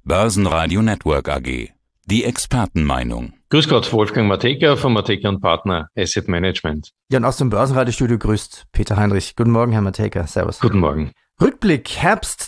Börsenradio Network AG. Die Expertenmeinung. Grüß Gott, Wolfgang Matejka von Matejka & Partner Asset Management. Ja, und aus dem Börsenradiostudio grüßt Peter Heinrich. Guten Morgen, Herr Matejka. Servus. Guten Morgen. Rückblick Herbst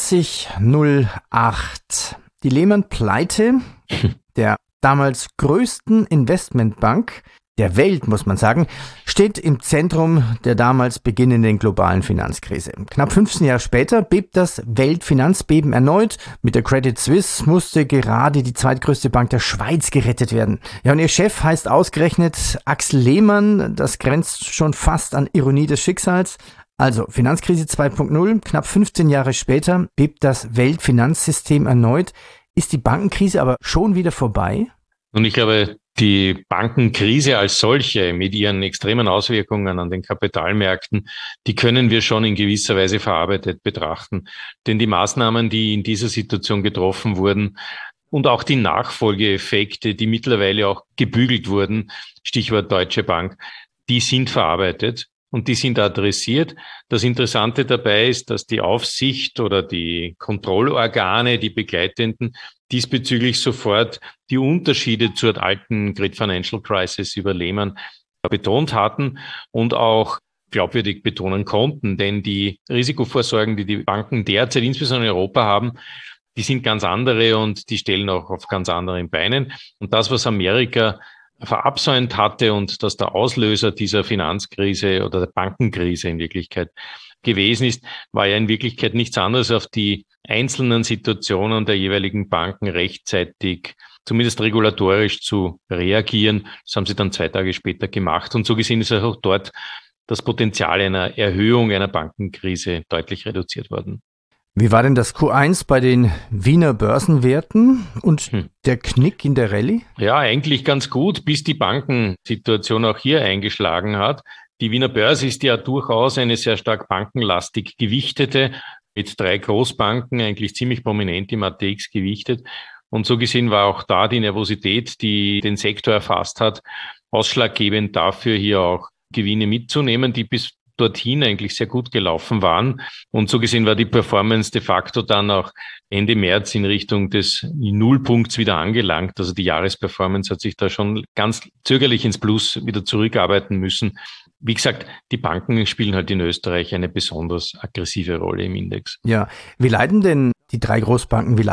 2008. Die Lehman-Pleite der damals größten Investmentbank der Welt, muss man sagen, steht im Zentrum der damals beginnenden globalen Finanzkrise. Knapp 15 Jahre später bebt das Weltfinanzbeben erneut. Mit der Credit Suisse musste gerade die zweitgrößte Bank der Schweiz gerettet werden. Ja, und ihr Chef heißt ausgerechnet Axel Lehmann. Das grenzt schon fast an Ironie des Schicksals. Also Finanzkrise 2.0, knapp 15 Jahre später bebt das Weltfinanzsystem erneut. Ist die Bankenkrise aber schon wieder vorbei? Und ich glaube, die Bankenkrise als solche mit ihren extremen Auswirkungen an den Kapitalmärkten, die können wir schon in gewisser Weise verarbeitet betrachten. Denn die Maßnahmen, die in dieser Situation getroffen wurden und auch die Nachfolgeeffekte, die mittlerweile auch gebügelt wurden, Stichwort Deutsche Bank, die sind verarbeitet. Und die sind adressiert. Das Interessante dabei ist, dass die Aufsicht oder die Kontrollorgane, die Begleitenden, diesbezüglich sofort die Unterschiede zur alten Great Financial Crisis über Lehman betont hatten und auch glaubwürdig betonen konnten. Denn die Risikovorsorgen, die die Banken derzeit insbesondere in Europa haben, die sind ganz andere und die stellen auch auf ganz anderen Beinen. Und das, was Amerika verabsäumt hatte und dass der Auslöser dieser Finanzkrise oder der Bankenkrise in Wirklichkeit gewesen ist, war ja in Wirklichkeit nichts anderes, auf die einzelnen Situationen der jeweiligen Banken rechtzeitig, zumindest regulatorisch zu reagieren. Das haben sie dann 2 Tage später gemacht. Und so gesehen ist auch dort das Potenzial einer Erhöhung einer Bankenkrise deutlich reduziert worden. Wie war denn das Q1 bei den Wiener Börsenwerten und der Knick in der Rallye? Ja, eigentlich ganz gut, bis die Bankensituation auch hier eingeschlagen hat. Die Wiener Börse ist ja durchaus eine sehr stark bankenlastig gewichtete, mit 3 Großbanken eigentlich ziemlich prominent im ATX gewichtet. Und so gesehen war auch da die Nervosität, die den Sektor erfasst hat, ausschlaggebend dafür, hier auch Gewinne mitzunehmen, die bis dorthin eigentlich sehr gut gelaufen waren. Und so gesehen war die Performance de facto dann auch Ende März in Richtung des Nullpunkts wieder angelangt. Also die Jahresperformance hat sich da schon ganz zögerlich ins Plus wieder zurückarbeiten müssen. Wie gesagt, die Banken spielen halt in Österreich eine besonders aggressive Rolle im Index. Ja, wie leiden denn die 3 Großbanken, wie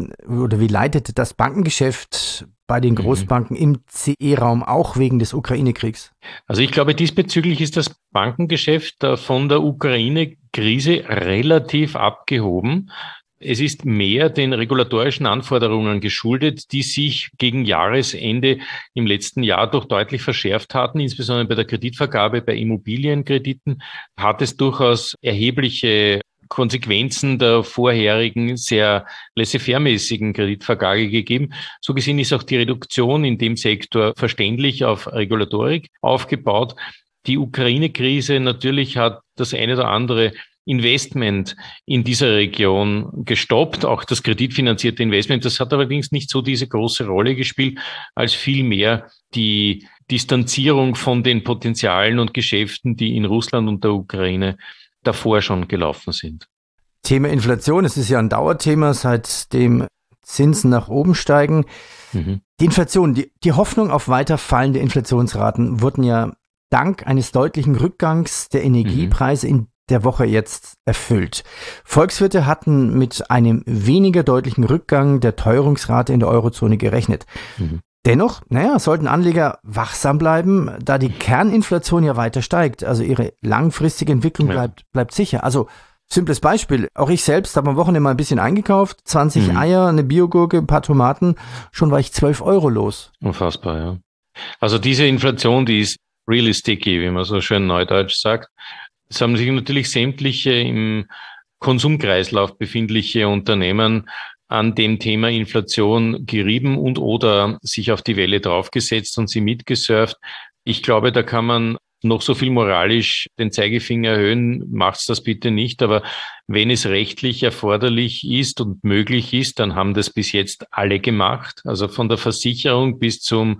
leidet das Bankengeschäft bei den Großbanken im CE-Raum auch wegen des Ukraine-Kriegs? Also ich glaube, diesbezüglich ist das Bankengeschäft von der Ukraine-Krise relativ abgehoben. Es ist mehr den regulatorischen Anforderungen geschuldet, die sich gegen Jahresende im letzten Jahr doch deutlich verschärft hatten. Insbesondere bei der Kreditvergabe, bei Immobilienkrediten hat es durchaus erhebliche Konsequenzen der vorherigen sehr laissez-faire-mäßigen Kreditvergabe gegeben. So gesehen ist auch die Reduktion in dem Sektor verständlich auf Regulatorik aufgebaut. Die Ukraine-Krise natürlich hat das eine oder andere Investment in dieser Region gestoppt, auch das kreditfinanzierte Investment. Das hat allerdings nicht so diese große Rolle gespielt, als vielmehr die Distanzierung von den Potenzialen und Geschäften, die in Russland und der Ukraine davor schon gelaufen sind. Thema Inflation, es ist ja ein Dauerthema, seitdem Zinsen nach oben steigen. Die Inflation, die Hoffnung auf weiter fallende Inflationsraten wurden ja dank eines deutlichen Rückgangs der Energiepreise in der Woche jetzt erfüllt. Volkswirte hatten mit einem weniger deutlichen Rückgang der Teuerungsrate in der Eurozone gerechnet. Dennoch, sollten Anleger wachsam bleiben, da die Kerninflation ja weiter steigt. Also ihre langfristige Entwicklung bleibt sicher. Also simples Beispiel. Auch ich selbst habe am Wochenende mal ein bisschen eingekauft. 20 Eier, eine Biogurke, ein paar Tomaten. Schon war ich 12 € los. Unfassbar, ja. Also diese Inflation, die ist really sticky, wie man so schön neudeutsch sagt. Es haben sich natürlich sämtliche im Konsumkreislauf befindliche Unternehmen an dem Thema Inflation gerieben und oder sich auf die Welle draufgesetzt und sie mitgesurft. Ich glaube, da kann man noch so viel moralisch den Zeigefinger erhöhen, macht's das bitte nicht. Aber wenn es rechtlich erforderlich ist und möglich ist, dann haben das bis jetzt alle gemacht. Also von der Versicherung bis zum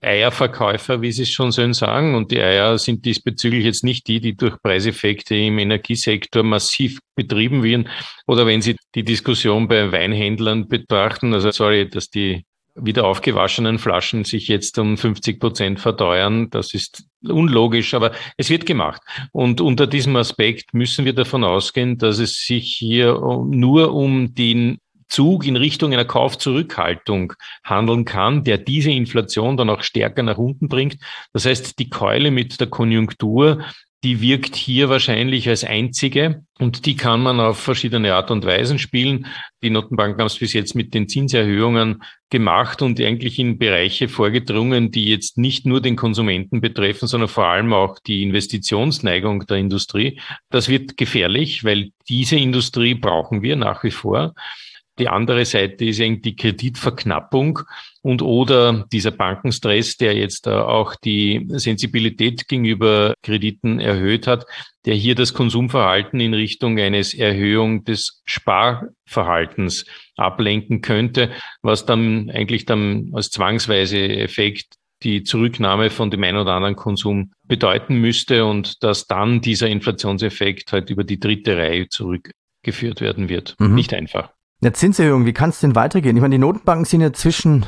Eierverkäufer, wie Sie es schon schön sagen. Und die Eier sind diesbezüglich jetzt nicht die durch Preiseffekte im Energiesektor massiv betrieben werden. Oder wenn Sie die Diskussion bei Weinhändlern betrachten, also sorry, dass die wieder aufgewaschenen Flaschen sich jetzt um 50% verteuern, das ist unlogisch, aber es wird gemacht. Und unter diesem Aspekt müssen wir davon ausgehen, dass es sich hier nur um den Zug in Richtung einer Kaufzurückhaltung handeln kann, der diese Inflation dann auch stärker nach unten bringt. Das heißt, die Keule mit der Konjunktur, die wirkt hier wahrscheinlich als einzige und die kann man auf verschiedene Art und Weisen spielen. Die Notenbanken haben es bis jetzt mit den Zinserhöhungen gemacht und eigentlich in Bereiche vorgedrungen, die jetzt nicht nur den Konsumenten betreffen, sondern vor allem auch die Investitionsneigung der Industrie. Das wird gefährlich, weil diese Industrie brauchen wir nach wie vor. Die andere Seite ist eigentlich die Kreditverknappung und oder dieser Bankenstress, der jetzt auch die Sensibilität gegenüber Krediten erhöht hat, der hier das Konsumverhalten in Richtung eines Erhöhung des Sparverhaltens ablenken könnte, was dann eigentlich als zwangsweise Effekt die Zurücknahme von dem einen oder anderen Konsum bedeuten müsste und dass dann dieser Inflationseffekt halt über die dritte Reihe zurückgeführt werden wird. Nicht einfach. Eine Zinserhöhung, wie kann es denn weitergehen? Ich meine, die Notenbanken sind ja zwischen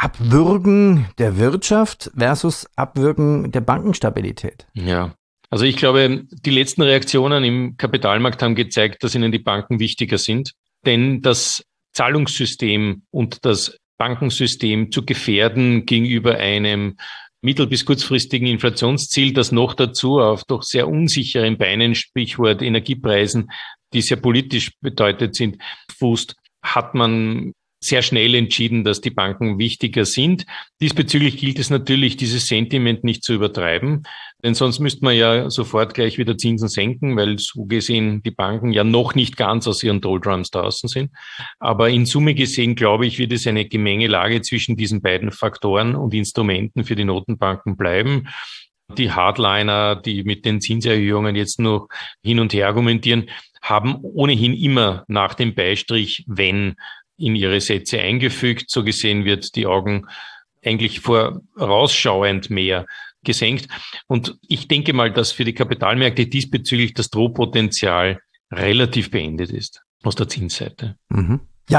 Abwürgen der Wirtschaft versus Abwürgen der Bankenstabilität. Ja, also ich glaube, die letzten Reaktionen im Kapitalmarkt haben gezeigt, dass ihnen die Banken wichtiger sind. Denn das Zahlungssystem und das Bankensystem zu gefährden gegenüber einem mittel- bis kurzfristigen Inflationsziel, das noch dazu auf doch sehr unsicheren Beinen, Sprichwort Energiepreisen, die sehr politisch bedeutet sind, fußt, hat man sehr schnell entschieden, dass die Banken wichtiger sind. Diesbezüglich gilt es natürlich, dieses Sentiment nicht zu übertreiben, denn sonst müsste man ja sofort gleich wieder Zinsen senken, weil so gesehen die Banken ja noch nicht ganz aus ihren Doldrums draußen sind. Aber in Summe gesehen, glaube ich, wird es eine Gemengelage zwischen diesen beiden Faktoren und Instrumenten für die Notenbanken bleiben. Die Hardliner, die mit den Zinserhöhungen jetzt noch hin und her argumentieren, haben ohnehin immer nach dem Beistrich wenn in ihre Sätze eingefügt. So gesehen wird die Augen eigentlich vorausschauend mehr gesenkt. Und ich denke mal, dass für die Kapitalmärkte diesbezüglich das Drohpotenzial relativ beendet ist aus der Zinsseite. Ja,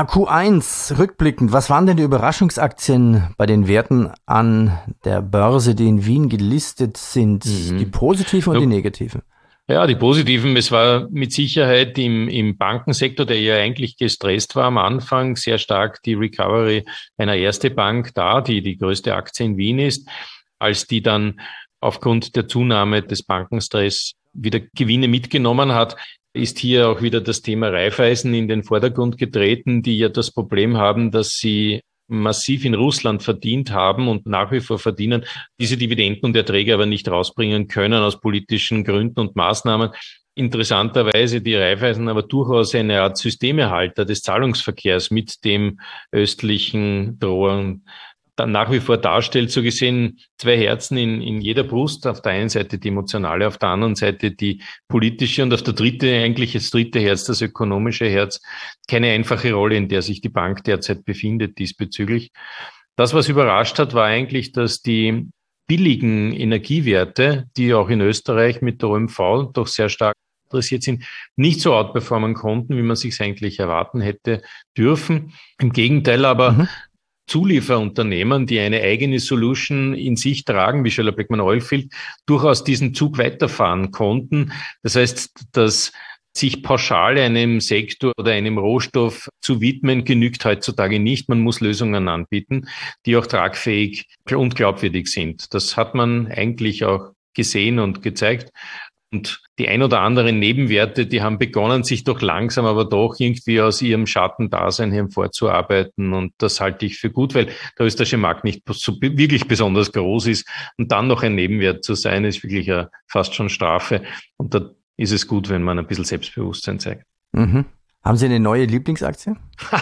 Q1 rückblickend, was waren denn die Überraschungsaktien bei den Werten an der Börse, die in Wien gelistet sind? Die positiven und die negativen? Ja, die positiven, es war mit Sicherheit im Bankensektor, der ja eigentlich gestresst war am Anfang, sehr stark die Recovery einer Erste Bank da, die größte Aktie in Wien ist, als die dann aufgrund der Zunahme des Bankenstress wieder Gewinne mitgenommen hat, ist hier auch wieder das Thema Raiffeisen in den Vordergrund getreten, die ja das Problem haben, dass sie massiv in Russland verdient haben und nach wie vor verdienen, diese Dividenden und Erträge aber nicht rausbringen können aus politischen Gründen und Maßnahmen. Interessanterweise die Raiffeisen aber durchaus eine Art Systemerhalter des Zahlungsverkehrs mit dem östlichen Drohern dann nach wie vor darstellt, so gesehen zwei Herzen in jeder Brust. Auf der einen Seite die emotionale, auf der anderen Seite die politische und auf der eigentlich das dritte Herz, das ökonomische Herz. Keine einfache Rolle, in der sich die Bank derzeit befindet diesbezüglich. Das, was überrascht hat, war eigentlich, dass die billigen Energiewerte, die auch in Österreich mit der OMV doch sehr stark interessiert sind, nicht so outperformen konnten, wie man sich eigentlich erwarten hätte dürfen. Im Gegenteil aber Zulieferunternehmen, die eine eigene Solution in sich tragen, wie Schoeller Bleckmann Oilfield, durchaus diesen Zug weiterfahren konnten. Das heißt, dass sich pauschal einem Sektor oder einem Rohstoff zu widmen, genügt heutzutage nicht. Man muss Lösungen anbieten, die auch tragfähig und glaubwürdig sind. Das hat man eigentlich auch gesehen und gezeigt. Und die ein oder anderen Nebenwerte, die haben begonnen, sich doch langsam, aber doch irgendwie aus ihrem Schattendasein hervorzuarbeiten. Und das halte ich für gut, weil der österreichische Markt nicht so wirklich besonders groß ist. Und dann noch ein Nebenwert zu sein, ist wirklich fast schon Strafe. Und da ist es gut, wenn man ein bisschen Selbstbewusstsein zeigt. Haben Sie eine neue Lieblingsaktie?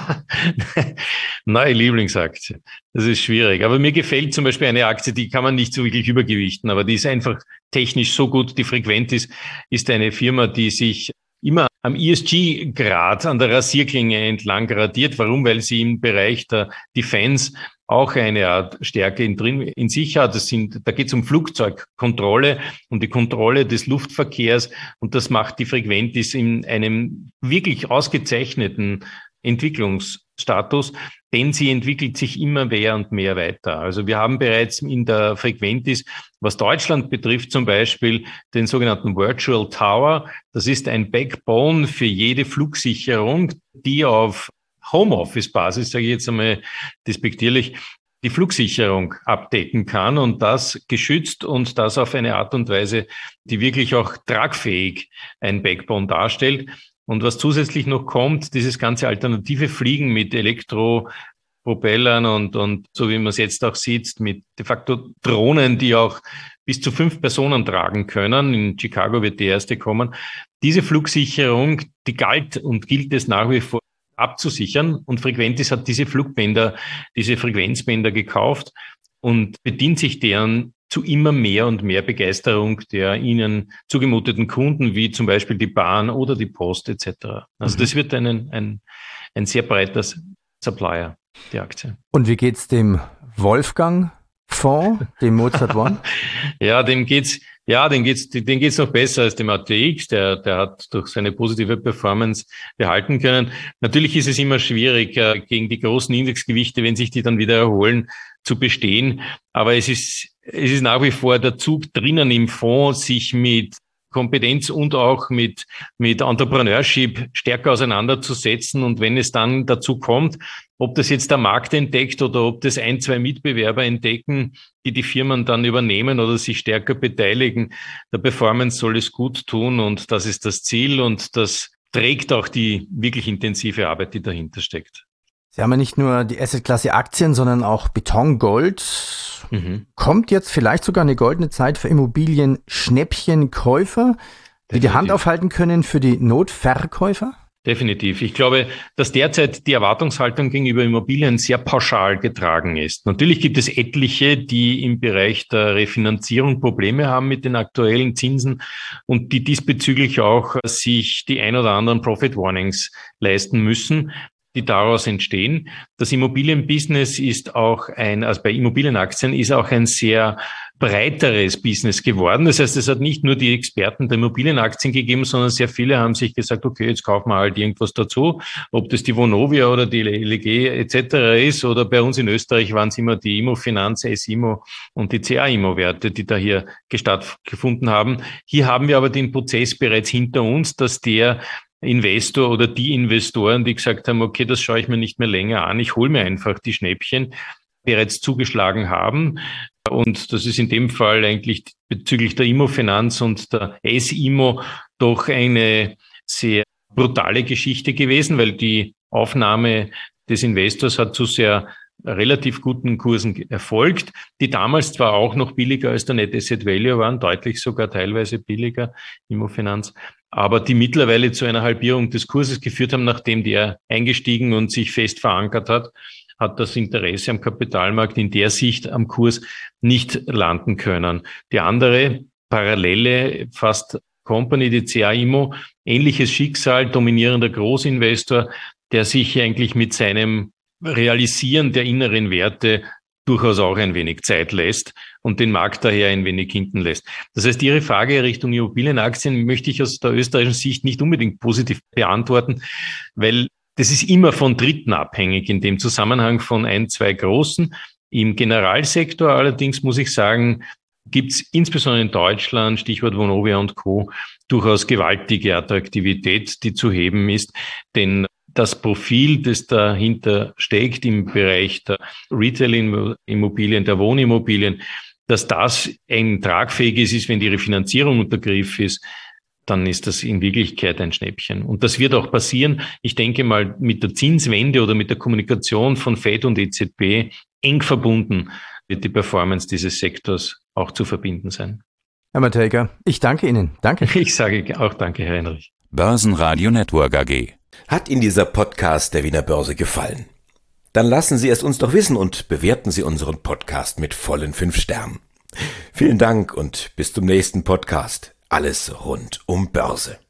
Neue Lieblingsaktie. Das ist schwierig. Aber mir gefällt zum Beispiel eine Aktie, die kann man nicht so wirklich übergewichten, aber die ist einfach technisch so gut, die frequent ist eine Firma, die sich immer am ESG-Grad an der Rasierklinge entlang gradiert. Warum? Weil sie im Bereich der Defense auch eine Art Stärke in sich hat. Da geht es um Flugzeugkontrolle, um die Kontrolle des Luftverkehrs, und das macht die Frequentis in einem wirklich ausgezeichneten Entwicklungsstatus, denn sie entwickelt sich immer mehr und mehr weiter. Also wir haben bereits in der Frequentis, was Deutschland betrifft, zum Beispiel den sogenannten Virtual Tower. Das ist ein Backbone für jede Flugsicherung, die auf Homeoffice-Basis, sage ich jetzt einmal despektierlich, die Flugsicherung abdecken kann, und das geschützt und das auf eine Art und Weise, die wirklich auch tragfähig ein Backbone darstellt. Und was zusätzlich noch kommt, dieses ganze alternative Fliegen mit Elektropropellern und so wie man es jetzt auch sieht, mit de facto Drohnen, die auch bis zu 5 Personen tragen können. In Chicago wird die erste kommen. Diese Flugsicherung, die galt und gilt es nach wie vor abzusichern. Und Frequentis hat diese Frequenzbänder gekauft und bedient sich deren zu immer mehr und mehr Begeisterung der ihnen zugemuteten Kunden, wie zum Beispiel die Bahn oder die Post etc. Also das wird ein sehr breiter Supplier, die Aktie. Und wie geht's dem Wolfgang-Fonds, dem Mozart One? Ja, dem geht's noch besser als dem ATX. Der hat durch seine positive Performance behalten können. Natürlich ist es immer schwierig, gegen die großen Indexgewichte, wenn sich die dann wieder erholen, zu bestehen. Aber es ist nach wie vor der Zug drinnen im Fonds, sich mit Kompetenz und auch mit Entrepreneurship stärker auseinanderzusetzen. Und wenn es dann dazu kommt, ob das jetzt der Markt entdeckt oder ob das 1, 2 Mitbewerber entdecken, die Firmen dann übernehmen oder sich stärker beteiligen, der Performance soll es gut tun, und das ist das Ziel, und das trägt auch die wirklich intensive Arbeit, die dahinter steckt. Sie haben ja nicht nur die Assetklasse Aktien, sondern auch Beton, Gold. Kommt jetzt vielleicht sogar eine goldene Zeit für Immobilien-Schnäppchenkäufer, die die Hand aufhalten können für die Notverkäufer? Definitiv. Ich glaube, dass derzeit die Erwartungshaltung gegenüber Immobilien sehr pauschal getragen ist. Natürlich gibt es etliche, die im Bereich der Refinanzierung Probleme haben mit den aktuellen Zinsen und die diesbezüglich auch sich die ein oder anderen Profit Warnings leisten müssen, die daraus entstehen. Das Immobilienbusiness ist auch bei Immobilienaktien ist auch ein sehr breiteres Business geworden. Das heißt, es hat nicht nur die Experten der Immobilienaktien gegeben, sondern sehr viele haben sich gesagt, okay, jetzt kaufen wir halt irgendwas dazu, ob das die Vonovia oder die LEG etc. ist, oder bei uns in Österreich waren es immer die Immofinanz, S-Immo und die CA-Immo-Werte, die da hier stattgefunden haben. Hier haben wir aber den Prozess bereits hinter uns, dass der Investor oder die Investoren, die gesagt haben, okay, das schaue ich mir nicht mehr länger an, ich hole mir einfach die Schnäppchen, bereits zugeschlagen haben. Und das ist in dem Fall eigentlich bezüglich der Immofinanz und der S-Immo doch eine sehr brutale Geschichte gewesen, weil die Aufnahme des Investors hat zu sehr relativ guten Kursen erfolgt, die damals zwar auch noch billiger als der Net Asset Value waren, deutlich sogar teilweise billiger, Immofinanz, aber die mittlerweile zu einer Halbierung des Kurses geführt haben, nachdem der eingestiegen und sich fest verankert hat das Interesse am Kapitalmarkt in der Sicht am Kurs nicht landen können. Die andere parallele fast Company, die CA-Immo, ähnliches Schicksal, dominierender Großinvestor, der sich eigentlich mit seinem Realisieren der inneren Werte durchaus auch ein wenig Zeit lässt und den Markt daher ein wenig hinten lässt. Das heißt, Ihre Frage Richtung Immobilienaktien möchte ich aus der österreichischen Sicht nicht unbedingt positiv beantworten, weil das ist immer von Dritten abhängig, in dem Zusammenhang von 1, 2 Großen. Im Generalsektor allerdings muss ich sagen, gibt es insbesondere in Deutschland, Stichwort Vonovia und Co., durchaus gewaltige Attraktivität, die zu heben ist, denn das Profil, das dahinter steckt im Bereich der Retail-Immobilien, der Wohnimmobilien, dass das ein tragfähiges ist, wenn die Refinanzierung unter Griff ist, dann ist das in Wirklichkeit ein Schnäppchen. Und das wird auch passieren. Ich denke mal, mit der Zinswende oder mit der Kommunikation von Fed und EZB eng verbunden wird die Performance dieses Sektors auch zu verbinden sein. Herr Matejka, ich danke Ihnen. Danke. Ich sage auch danke, Herr Heinrich. Börsenradio Network AG. Hat Ihnen dieser Podcast der Wiener Börse gefallen? Dann lassen Sie es uns doch wissen und bewerten Sie unseren Podcast mit vollen 5 Sternen. Vielen Dank und bis zum nächsten Podcast. Alles rund um Börse.